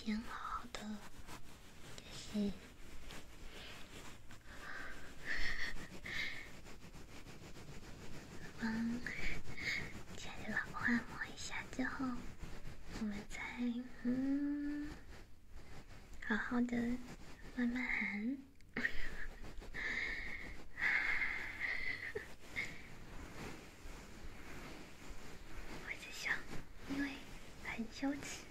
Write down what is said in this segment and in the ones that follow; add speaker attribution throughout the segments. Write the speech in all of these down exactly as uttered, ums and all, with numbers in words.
Speaker 1: 先好好的，就是帮亲爱的老公按摩一下之后，我们再嗯，好好的慢慢。我在想，因为很羞耻。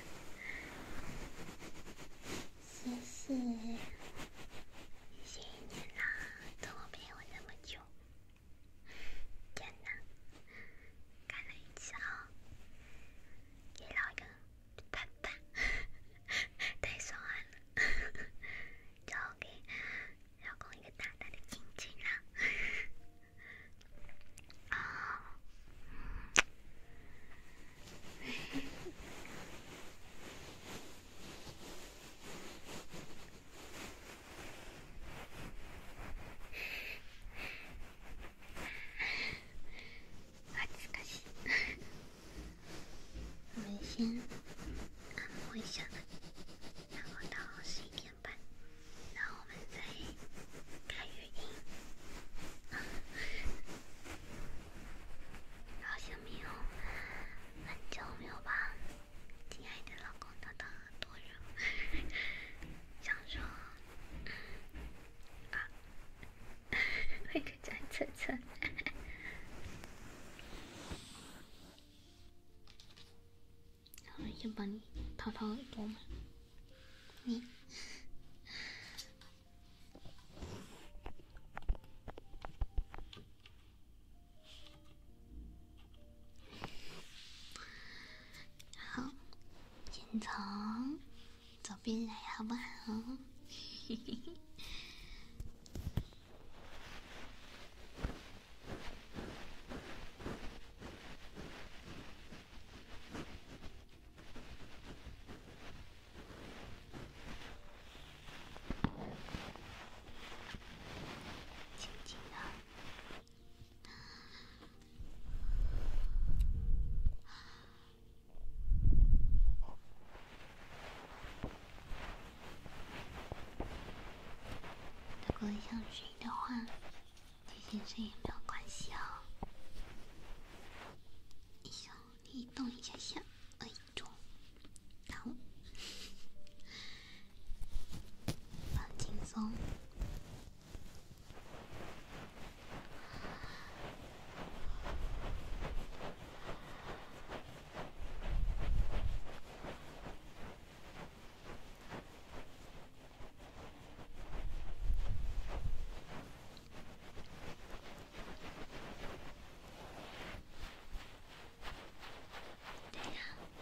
Speaker 1: 谢谢，谢谢一年啦，等我陪我那么久。天哪，看了一次后，给老一个啪啪，太爽了！然后给老公一个大大的亲亲啦。啊。恥ずかしい。我们先按摩一下，然后到十一点半，然后我们再开语音。嗯，好像没有很久没有把亲爱的老公当当很多人，想说，啊，会个转车车。我先帮你掏掏耳朵嘛，你。好，先从左边来好不好？嘿嘿嘿。轻轻的。如果想睡的话，就先睡也没有关系哦。你手你动一下下，耳朵，好，放轻松。对呀，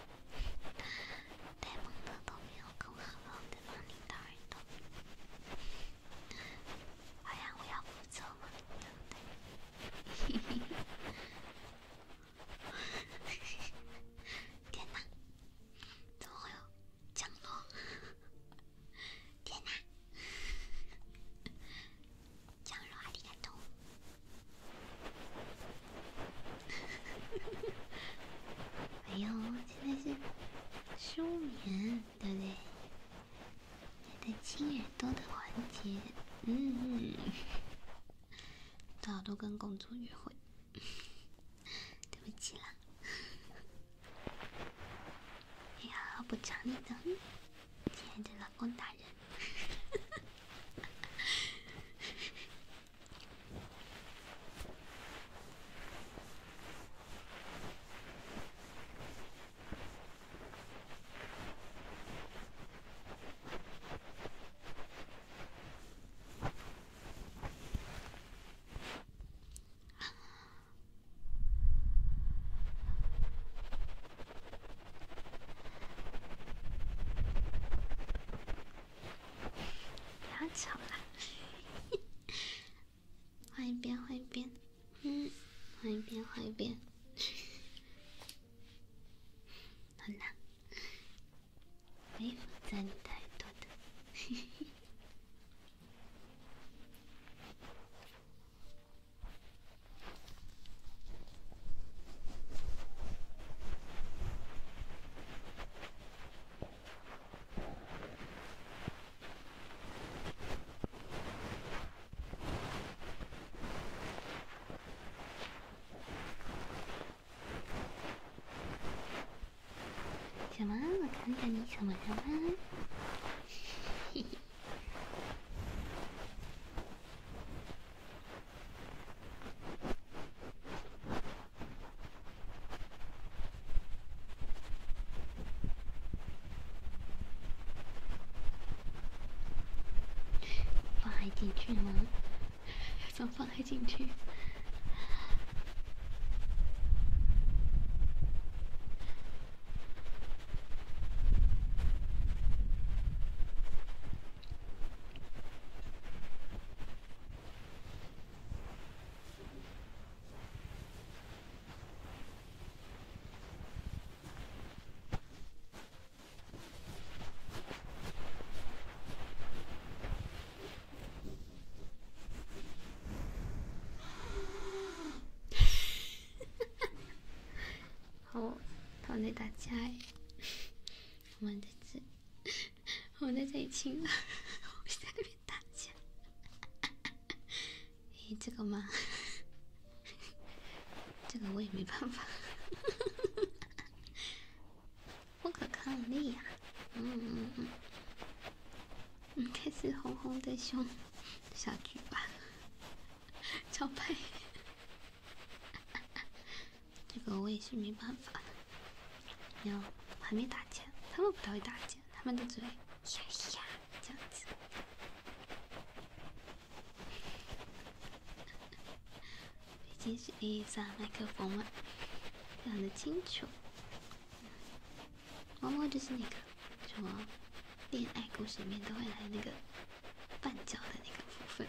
Speaker 1: 呆萌的都没有更好好的帮你打耳朵，好像我要负责嘛，对不对？嘿嘿嘿。天哪，怎么会有降落？天哪，降落ありがとう。哎呦，现在是舒眠，对不对？在亲耳朵的环节，嗯，最好都跟公主约会。对不起啦，也好好补偿你的，亲爱的老公大人。 什么？我看看你什么了吗？嘿嘿。放海进去吗？怎么放海进去？哦，他们在打架哎！我们在这，我们在这里亲了，我们在那边打架。诶，这个吗？这个我也没办法，不可抗力呀、啊！嗯嗯嗯，应该是红红的熊小菊吧？超派。这个我也是没办法。没有，还没打架，他们不太会打架，他们都只会呀呀这样子。毕竟是 A S R 麦克风嘛，非常的清楚。猫猫就是那个什么恋爱故事里面都会来那个绊脚的那个部分。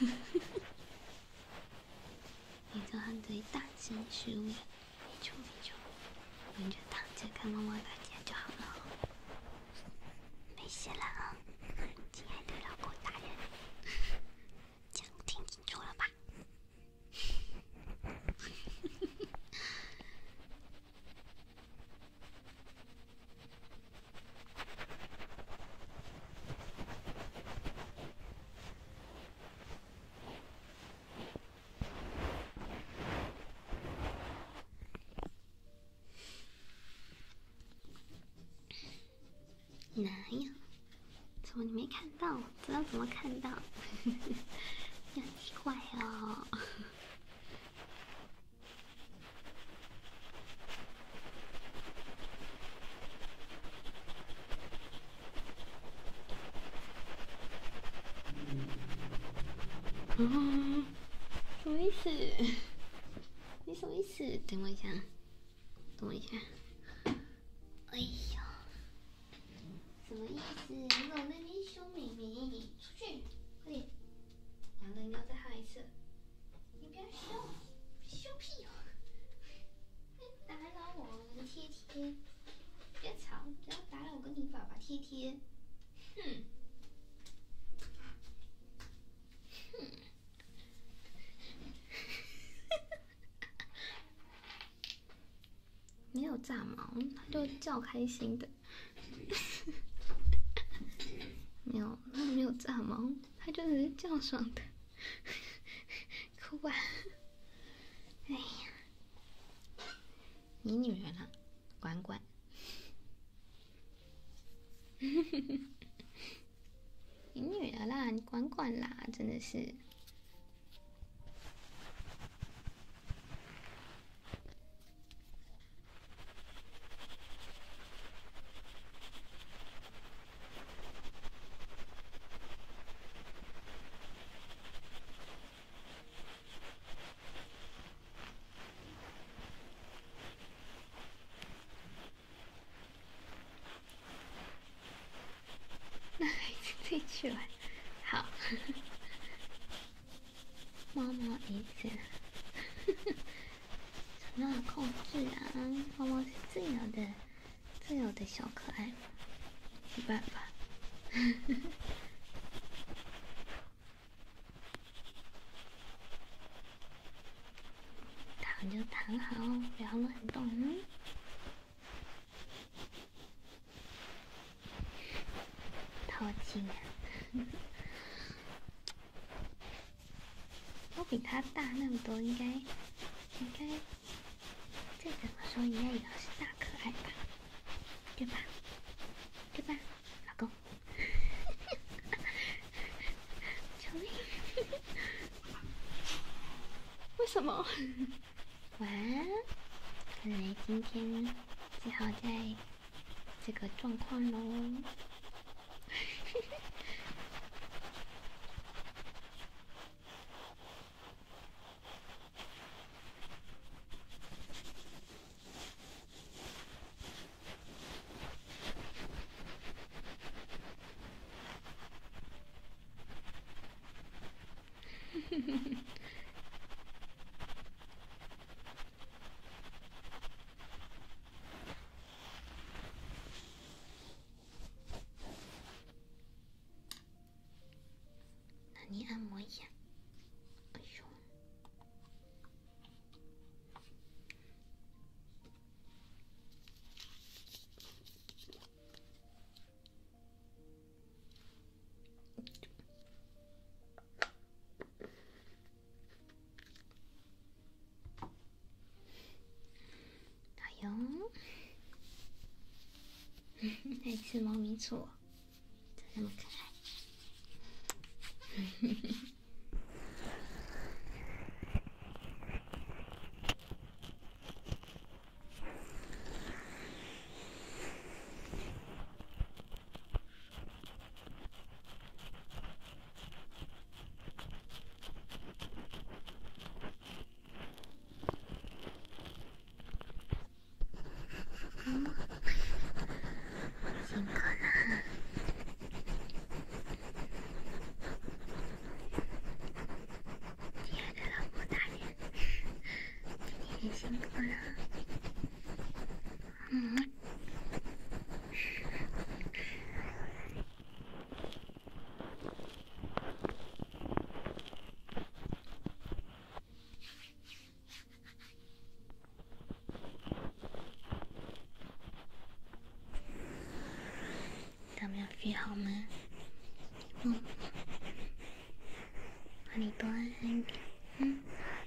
Speaker 1: 你知道他对大声失误，没错没错，我们就躺着看猫猫打架就好了，没事了啊，亲爱的老公大人，这样听清楚了吧？哪有？怎么你没看到？知道怎么看到？你很奇怪哦。嗯，什么意思？你什么意思？等我一下，等我一下。哎呀，什么意思？你怎么在那边凶妹妹？出去，快点！两个人要再哈一次。你不要凶，凶屁哦！打扰我，贴贴。别吵，不要打扰我跟你爸爸贴贴。哼。哼。没有炸毛，他就叫开心的。没有，他没有炸毛，他就只是叫爽的。哭吧！哎呀，你女儿呢？管管。你女儿啦，你管管啦，真的是。那孩子自己去玩，好。猫猫一次，什么控制啊？猫猫是自由的、自由的小可爱，没办法。躺就躺好，不要乱动。淘气啊！我比他大那么多，应该应该这怎么说？应该也是大可爱吧？ 对吧？对吧，老公？救命！为什么？晚安。看来今天只好在这个状况喽。那你按摩一下。哎呦！哎呦！爱吃猫咪醋，真那么可爱。嗯，辛苦了。亲爱的老婆大人，今天也辛苦了。嗯。有没有睡好吗？嗯，把你多安一点。嗯，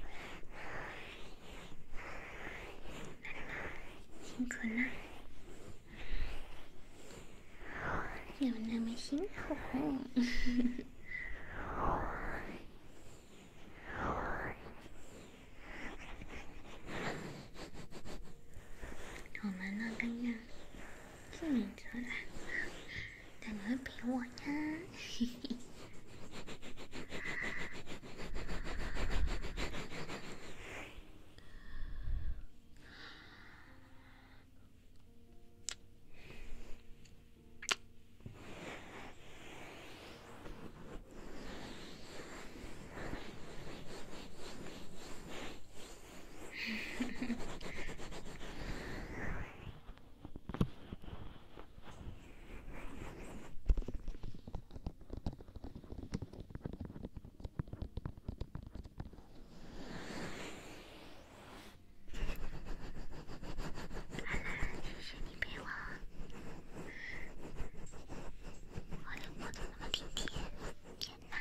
Speaker 1: 辛苦了，有那么辛苦。我们那个呀，是你车的，但你会陪我呀。嘿嘿。谢谢你陪我，我的脖子那么挺挺，天哪！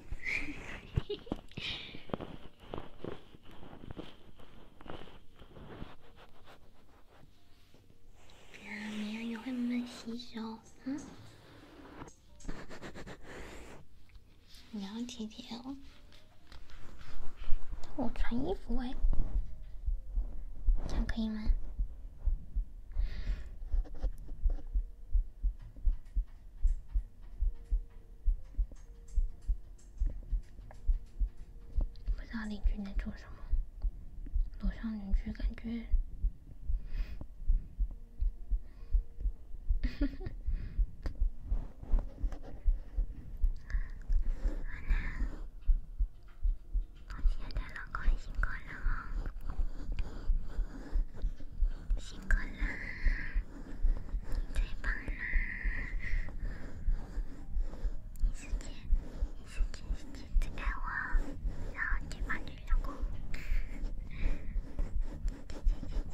Speaker 1: 啊，没有，也会慢慢吸收。嗯，你要贴贴哦。我穿衣服哎，这样可以吗？不知道邻居在做什么，楼上邻居感觉。我亲爱的老公，辛苦了哦，辛苦了，你最棒了，你世界，你是全世界最爱我，然后最棒的老公。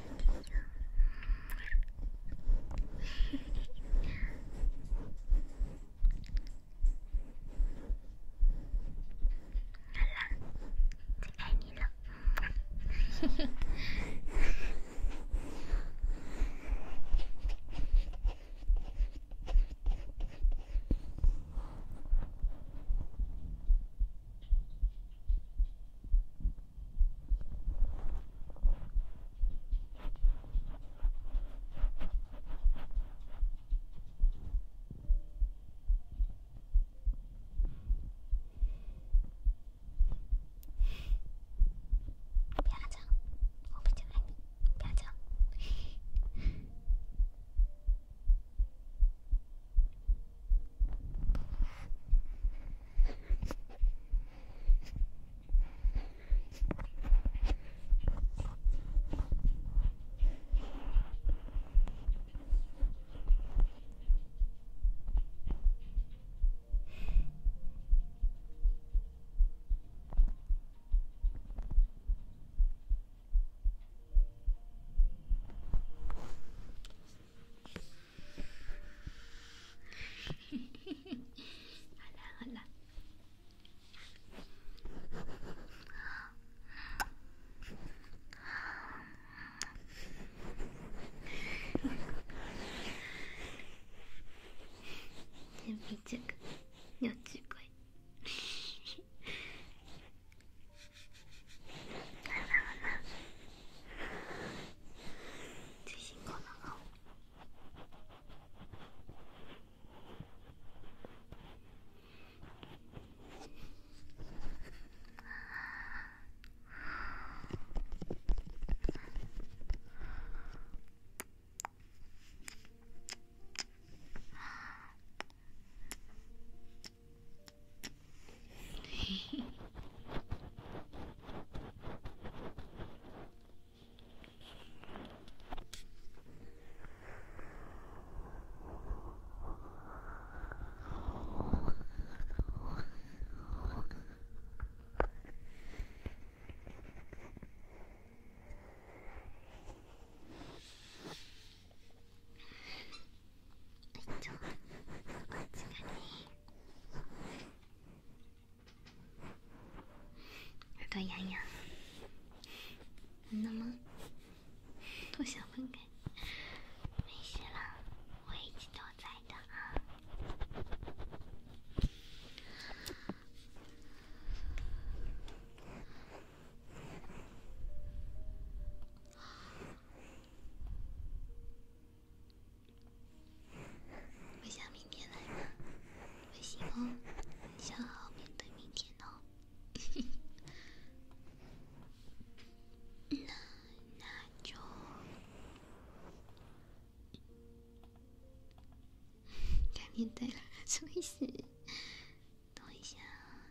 Speaker 1: 年代了，什么意思？等一下，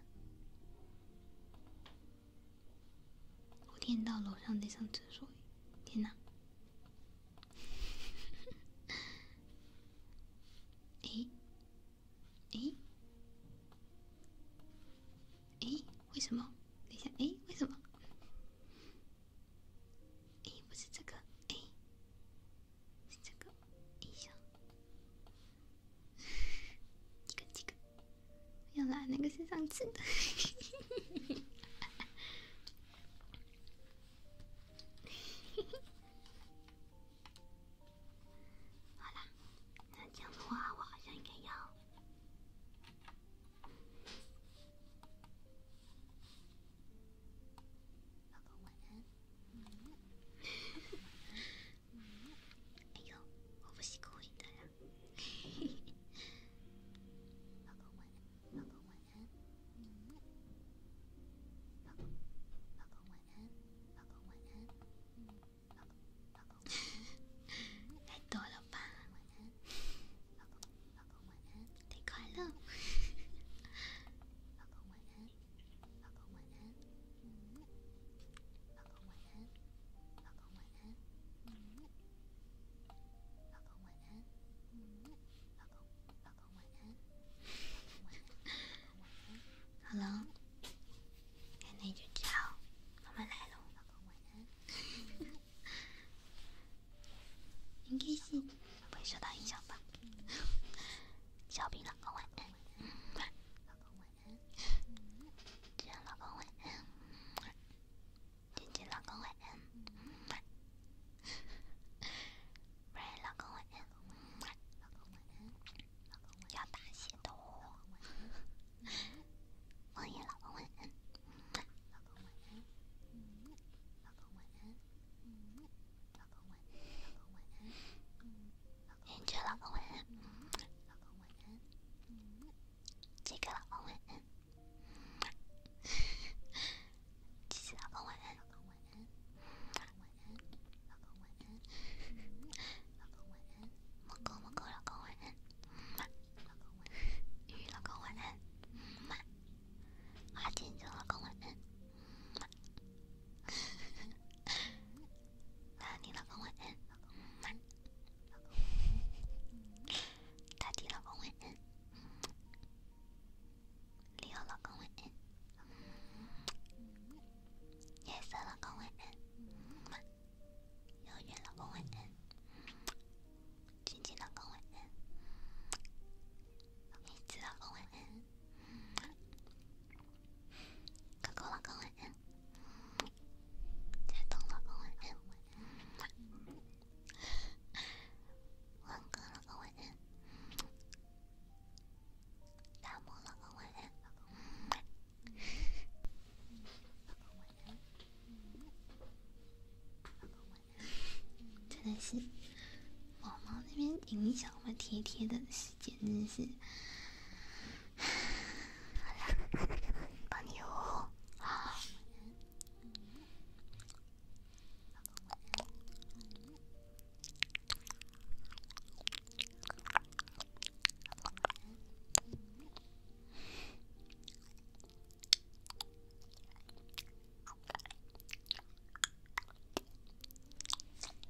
Speaker 1: 五点到楼上得上厕所，天哪！诶，诶，诶，为什么？等一下，诶，为什么？诶，不是这个，诶，是这个，一下，这个这个，没有啦，那个是上次的。好啦，那这样的话，我好像应该要。老公晚安。哎呦，我不是故意的呀。老公晚安，老公晚安。老公，老公晚安，老公晚安。老公，老公晚安。太多了吧？晚安，老公，老公晚安。太快乐。老公晚安，老公晚安。老公晚安，老公晚安。老公晚安，老公，老公晚安。老公晚安，老公晚安。好了，该那就叫妈妈来了。老公晚安。应该是不会受到影响吧？小兵老公晚安。老公晚安。这样老公晚安。姐姐老公晚安。不然老公晚安。老公晚安。要大些的哦。王爷老公晚安。老公晚安。老公晚安。老公晚安。老公晚安。连着老公晚安。老公晚安。这个老公晚安。这是老公晚安。老公晚安。老公晚安。老公晚安。老公晚安。蘑菇蘑菇老公晚安。老公晚安。鱼老公晚安。花见证老公晚安。大地老公晚安。大地老公晚安。李欧老公晚安。夜色老公晚安。遥远老公晚安。静静老公晚安。一子老公晚安。狗狗老公晚安。彩东老公晚安。王哥老公晚安。大漠老公晚安。真的是毛毛那边影响我贴贴的时间，真的是。好啦，帮你哦。啊。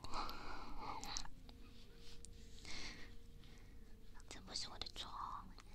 Speaker 1: 这不是我的错，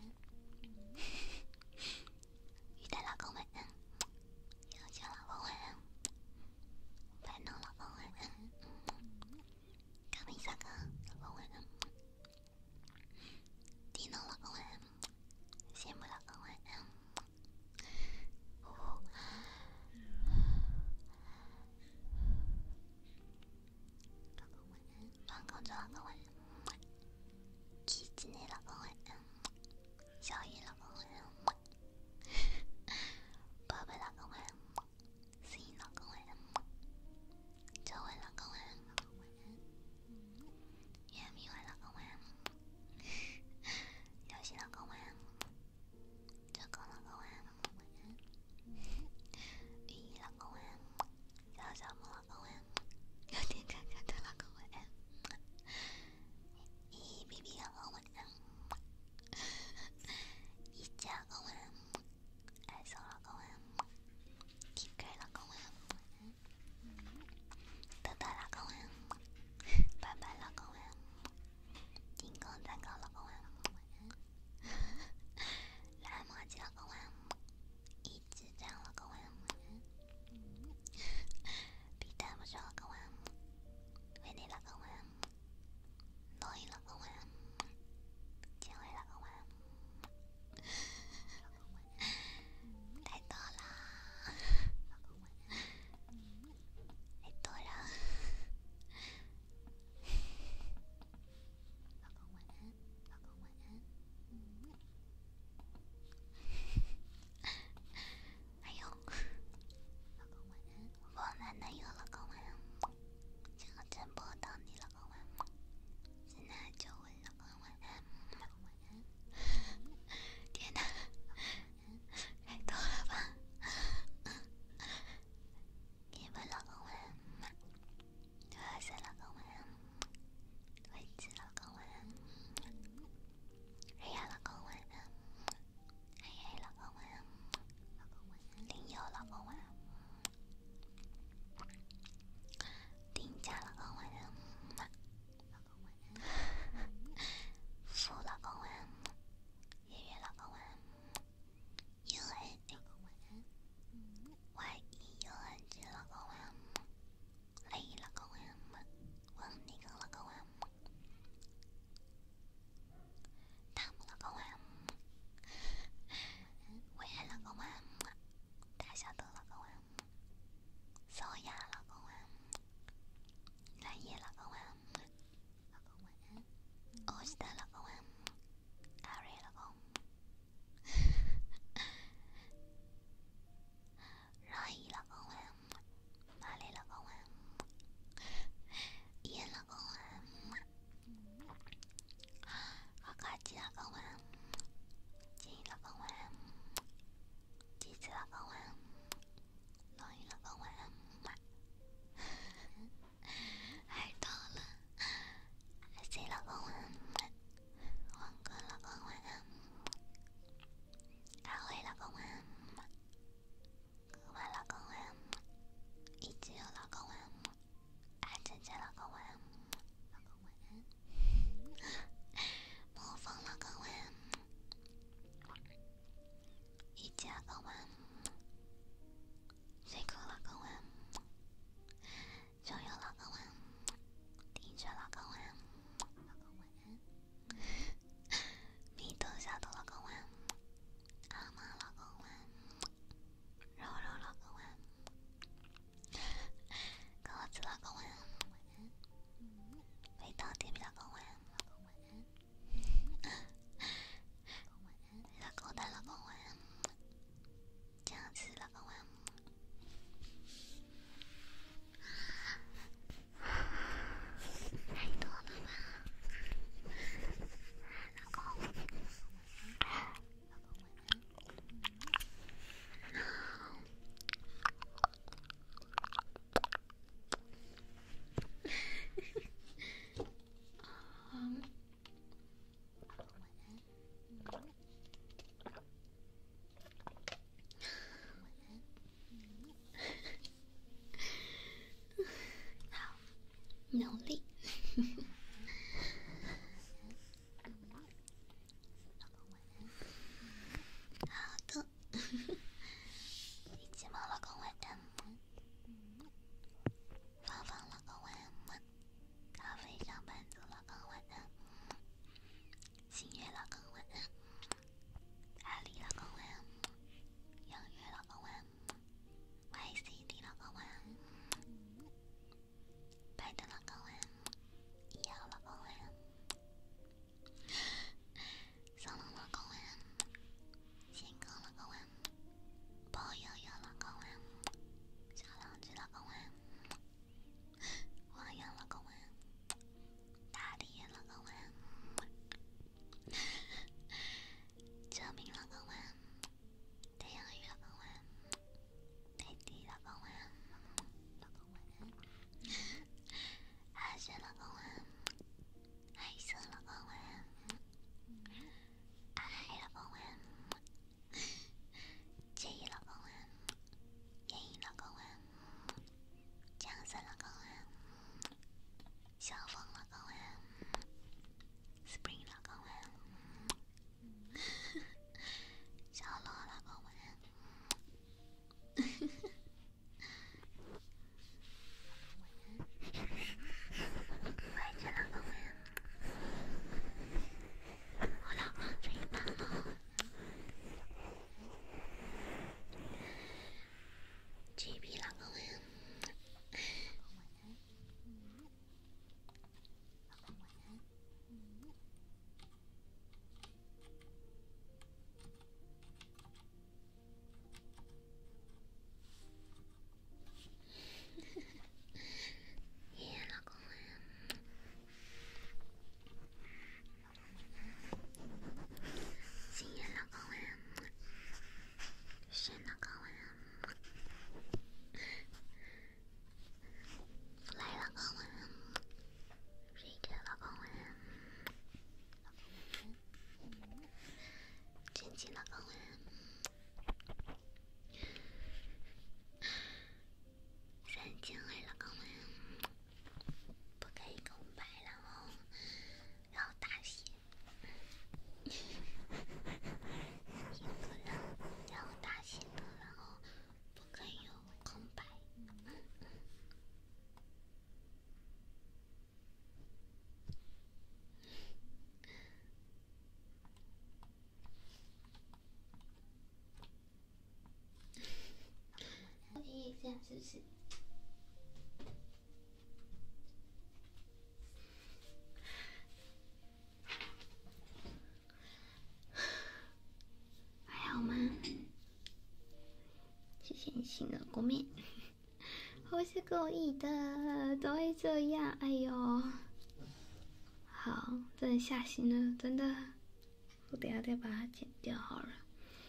Speaker 1: 偏心的过面，我是故意的，都会这样。哎呦，好，真的吓醒了，真的，我等下再把它剪掉好了。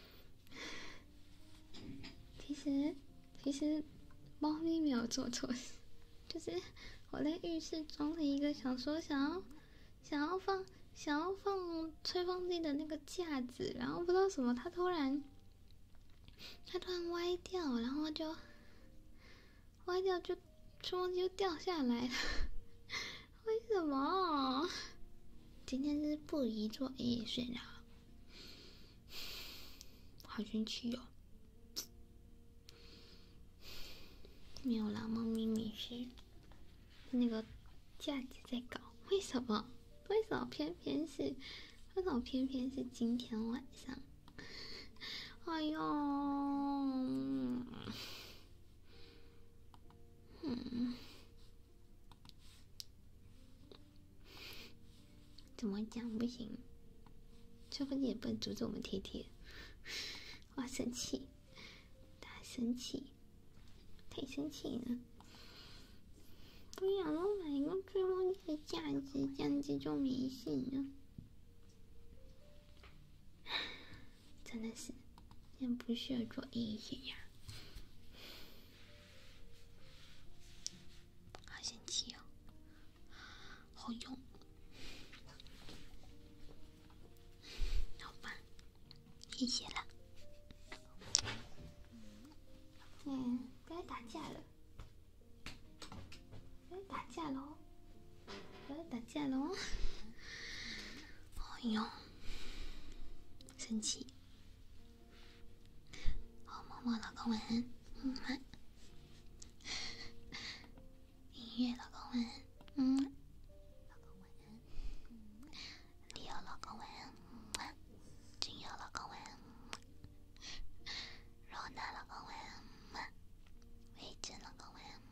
Speaker 1: 其实，其实猫咪没有做错事，就是我在浴室装了一个想说想要想要放想要放吹风机的那个架子，然后不知道什么，它突然它突然歪掉，然后就歪掉就吹风机就掉下来了。为什么？今天是不宜做 A 睡啦，好生气哦。没有啦，猫咪咪是那个架子在搞，为什么？为什么偏偏是？为什么偏偏是今天晚上？哎呦，嗯，怎么讲不行？吹风机也不能阻止我们贴贴。哇，生气，大生气，太生气了！我想要买一个吹风机的架子，这样子就没事了。真的是，这样不需要做一些呀。好生气哦，好用。好吧，谢谢了。嗯，不要打架了，不要打架喽，不要打架喽。哎呦，生气。好，默默老公晚安，嗯嘛。音乐老公晚安，嗯。老公晚安，嗯。李友老公晚安，嗯。君友老公晚安，嗯。罗娜老公晚安，嗯。维珍老公晚安，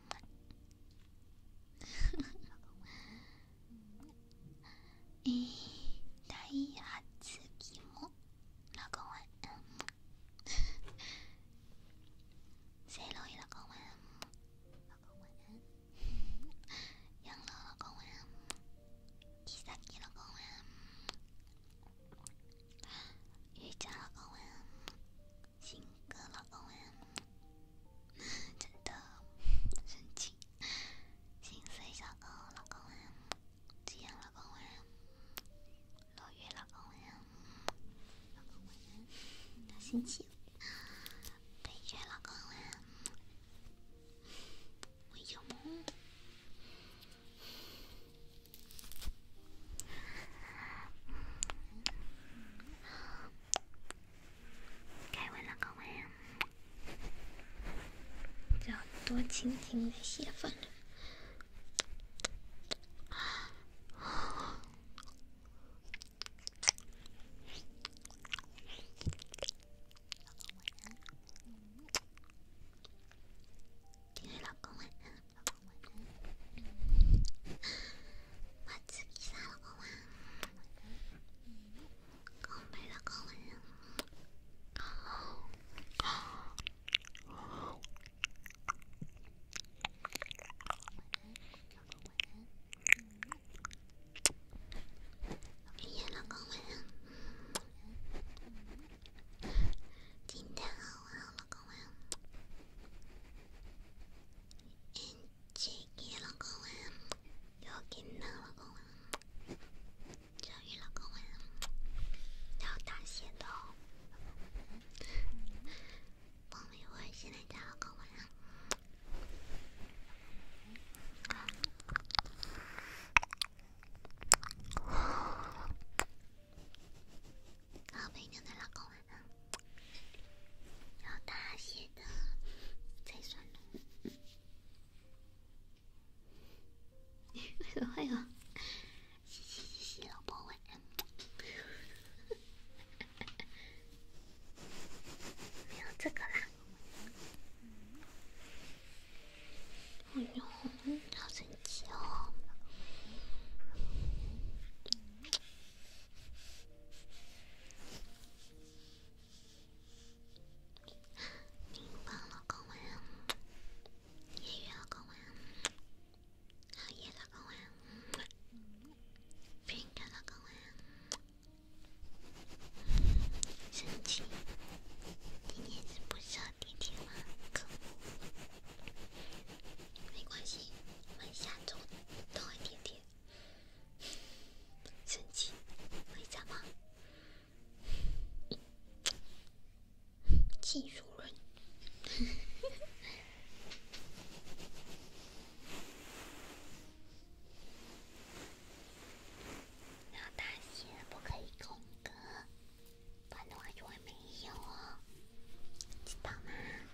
Speaker 1: 嗯。老公晚安，嗯。诶，大一哈次吉莫，老公晚安。谁老爷老公晚安，老公晚安。杨老老公晚安，伊萨基老公晚安，月佳老公晚安，新哥老公晚安，真的生气。心碎小狗老公晚安，吉阳老公晚安，落月老公晚安，老公晚安，他生气了。北雪老公晚安，我有梦。凯文老公晚安，只要多倾听那些粉了。老公晚安，老公晚安，马子比萨老公晚安，公北老公晚安。 技术人。要大写，不可以空格，不然的话就会没有哦，知道吗？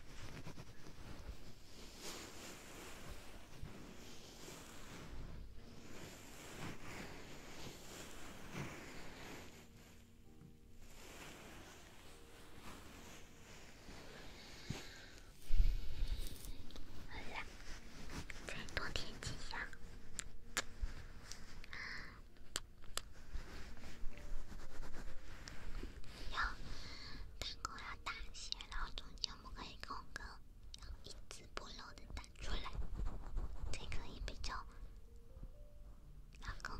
Speaker 1: 好啦，再多贴几下。要弹弓要大写，然后中间不可以空格，然后一字不漏的弹出来，才可以比较拉弓。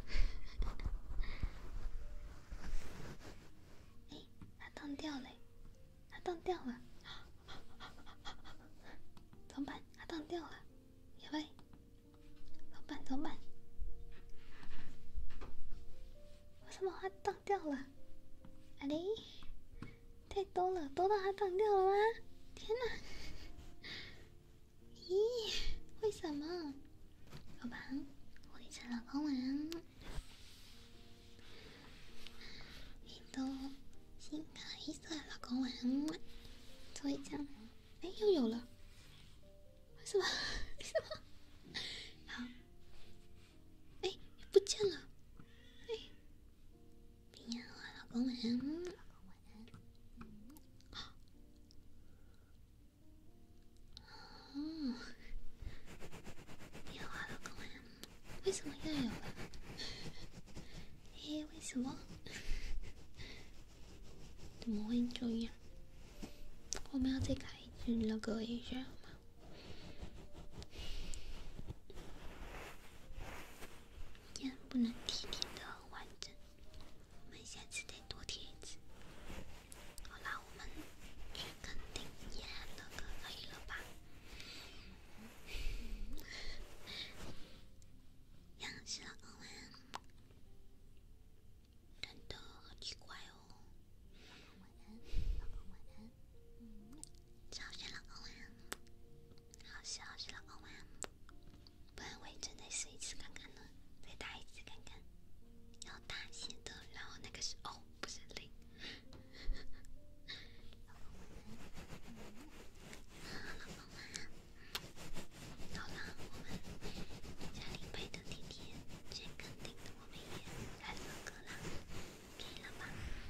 Speaker 1: 哎，它荡掉了，它荡掉了，怎么办？它荡掉了，小贝，怎么办？怎么办？为什么它荡掉了？啊嘞，太多了，多到它荡掉了吗？天哪！咦，为什么？好吧，我一次老公玩，你都新卡黑色老公玩，所以这样，哎，又有了，为什么？为什么？好，哎，不见了，哎，别玩老公玩。哦，别玩老公玩，为什么又有了？哎，为什么？怎么会这样？我们要再开一次那个一下吗？这样不能贴贴的很完整，我们下次得多贴一次。好啦，我们去垦丁也那个可以了吧？样式老公玩，真的好奇怪哦。小学老公玩，好小学老公玩，不然我也真的试一次看看呢，再打一次看看。要大写的，然后那个是哦，不是零。老公玩，老公玩。好啦，我们家里配的贴贴，最肯定的我们也来了个啦，可以了吧？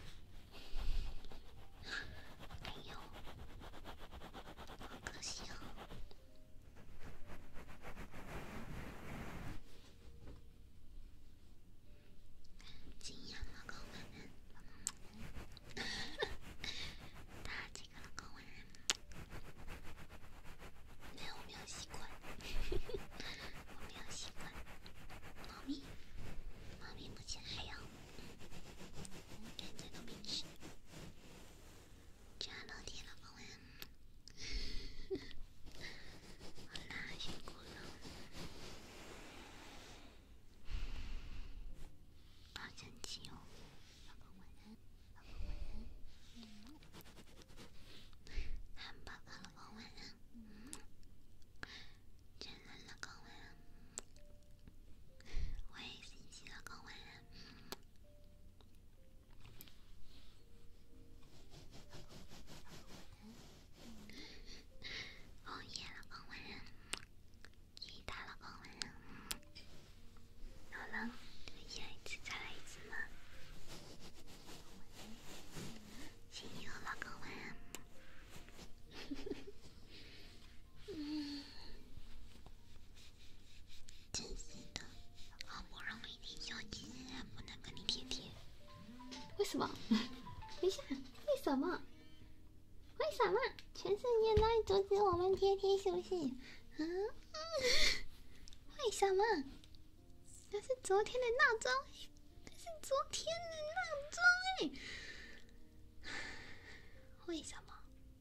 Speaker 1: 哎呦，好可惜哦。金阳老公玩，打这个老公玩，没有，我没有习惯，我没有习惯。猫咪，猫咪目前还要看这个平时，这样老铁老公玩。好啦，辛苦了，好神奇哦！老公晚安，老公晚安，汉堡包老公晚安，真人老公晚安，我也是一起老公晚安，哦耶老公晚安，吉他老公晚安。好了，下一次再来一次吗？亲友老公晚安。嗯，真是的，好不容易你休息，还不能跟你贴贴，为什么？等一下，为什么？为什么？全世界都在阻止我们贴贴，是不是？嗯，为什么？那是昨天的闹钟，那是昨天的闹钟哎，为什么？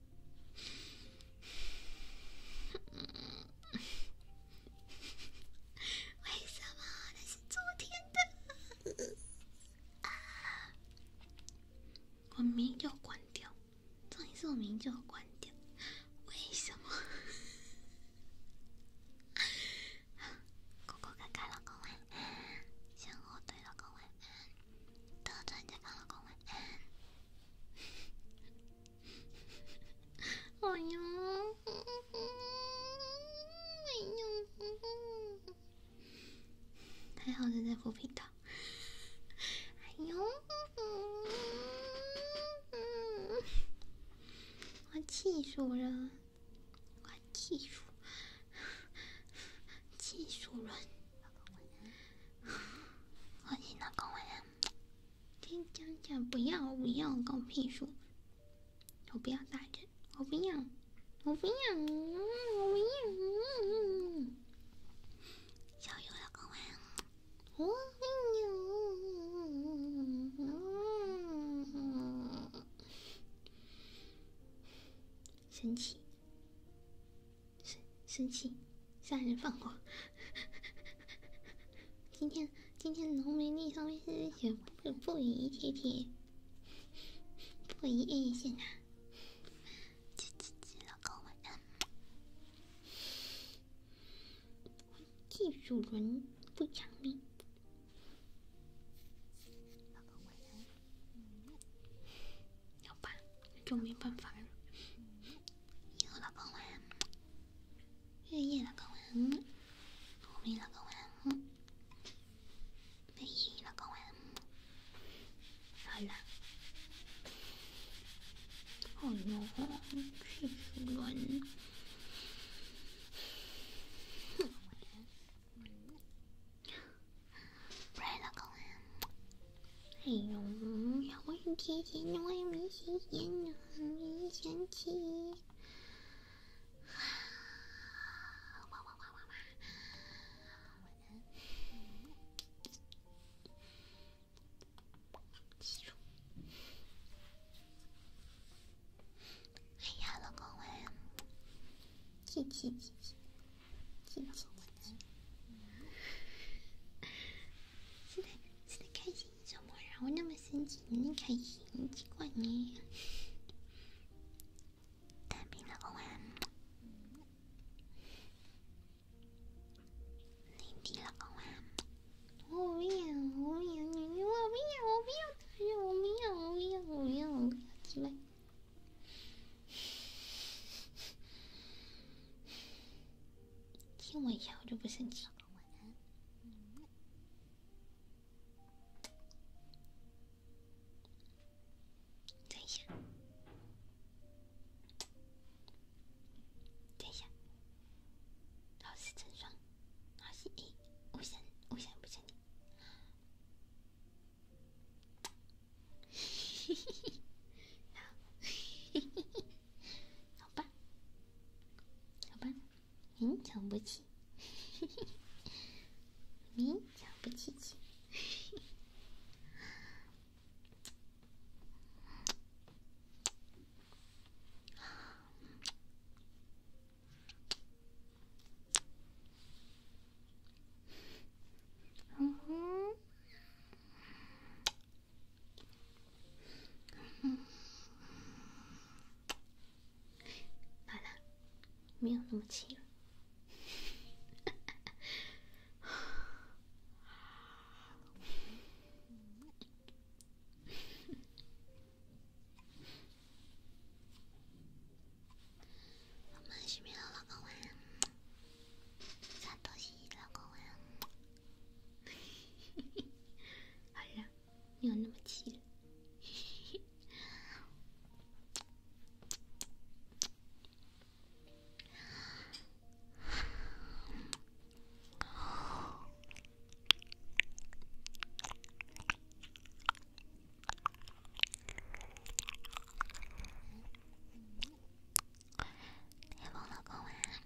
Speaker 1: 为什么？那是昨天的。我明明就关掉，重点是做名就要关掉，为什么？狗狗哥哥老公晚安，小火腿老公晚安，德川家康老公晚安。哎呦，哎呦，还好是在副频道。哎呦，我气死了，我气死，气死了！我听到公晚安，听讲讲不要不要搞屁事，我不要打人，我不要，我不要，我不要。小友老公晚安，我不要。生气，生生气，杀人放火。今天今天农民历上面是写不不宜贴贴，不宜越线啊。吱吱吱，老公晚安。技术人不讲理。老公晚安。好吧，就没办法了。有老公晚安。月夜老公晚安。红梅老公晚安。美玉老公晚安。好了。哦哟，技术人。哎呦，要我去贴贴，我也没时间呢，没想起。哇哇哇哇哇！记住。哎呀，老公晚安。气气气气，气气气气。是的，是的，开心什么？然后那么生气，你开心，奇怪呢。单兵老公晚安。林地老公晚安。我不要，我不要，我不要，我不要打人，我不要，我不要，我不要，我不要，起来。亲我一下，我就不生气。等一下，等一下，老师成双，老师诶，我想，我想不想你？嘿嘿嘿，好，嘿嘿嘿，好吧，好吧，勉强不起，嘿嘿，勉强不起起。嗯哼，嗯，好了，没有那么气了。我们许明老公晚安，萨多西老公晚安。好了，没有那么气了。天风老公晚安。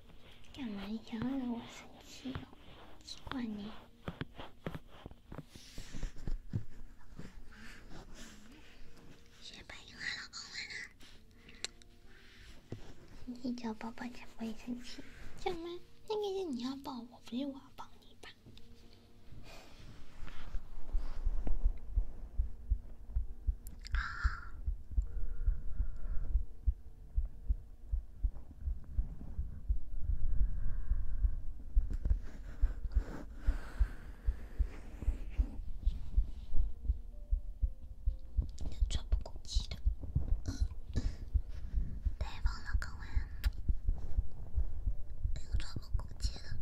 Speaker 1: 干嘛想要让我生气哦？奇怪呢。 叫抱抱才不会生气，这样吗？那个是你要抱我，不是我要抱你吧？喘不过气的，太棒了，各位！又喘不过气了。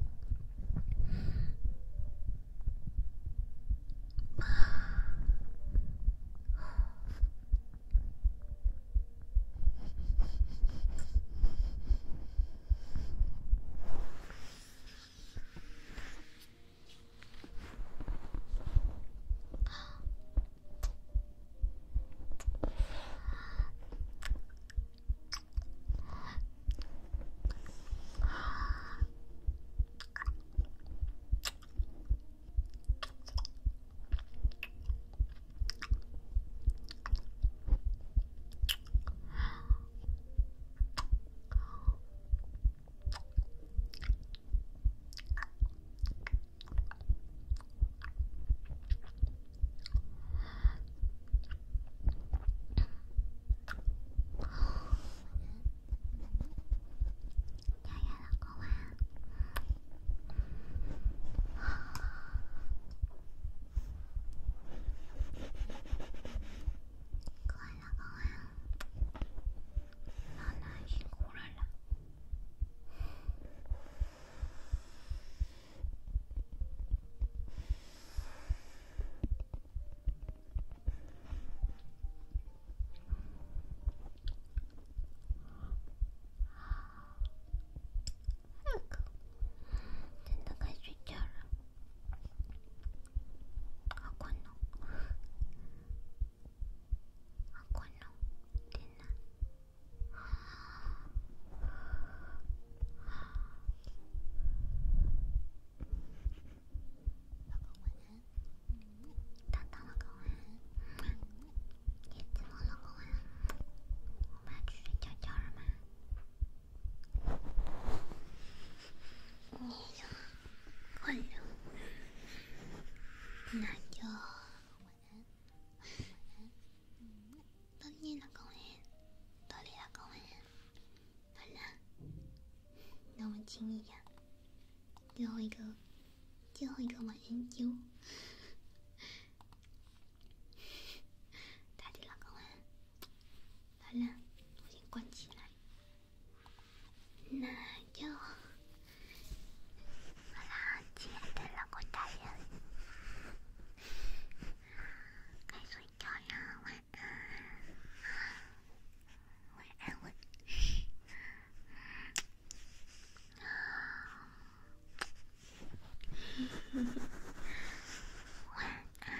Speaker 1: 真的该睡觉了，好困哦，好困哦，天哪！老公晚安，当当老公晚安，叶子猫老公晚安，我们要去睡觉觉了吗？你呀，困了，那就晚安，晚安，多谢老公晚安，多谢老公晚安，好了，那我们亲一下，最后一个，最后一个晚安啾。大地老公晚安，好了，我先关起来，那就好啦，亲爱的老公大人，该睡觉了，晚安，晚安，晚安。晚安，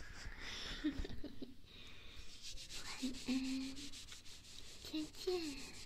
Speaker 1: 晚安，再见。